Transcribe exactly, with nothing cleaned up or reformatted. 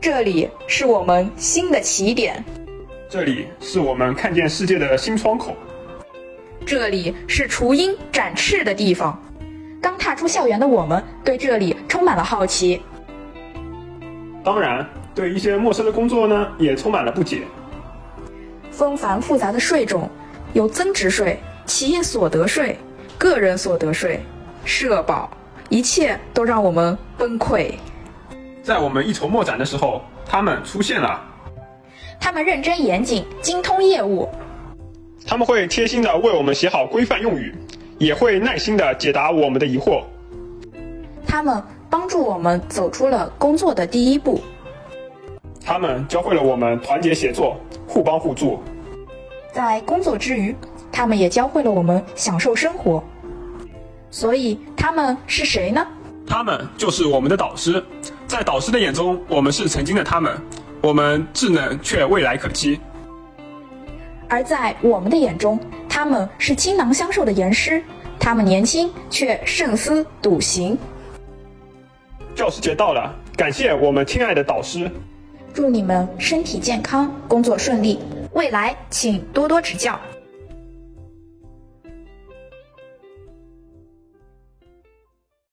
这里是我们新的起点， 这里是我们看见世界的新窗口， 这里是雏鹰展翅的地方。刚踏出校园的我们，对这里充满了好奇， 当然，对一些陌生的工作呢，也充满了不解。 纷繁复杂的税种，有增值税、企业所得税、个人所得税、社保，一切都让我们崩溃。 在我们一筹莫展的时候，他们出现了。 他们认真严谨，精通业务。 他们会贴心地为我们写好规范用语，也会耐心地解答我们的疑惑。 他们帮助我们走出了工作的第一步。 他们教会了我们团结协作，互帮互助。 在工作之余，他们也教会了我们享受生活。所以他们是谁呢？ 他们就是我们的导师。在导师的眼中，我们是曾经的他们，我们稚嫩却未来可期。 而在我们的眼中，他们是倾囊相授的严师，他们年轻却慎思笃行。 教师节到了，感谢我们亲爱的导师， 祝你们身体健康，工作顺利，未来请多多指教。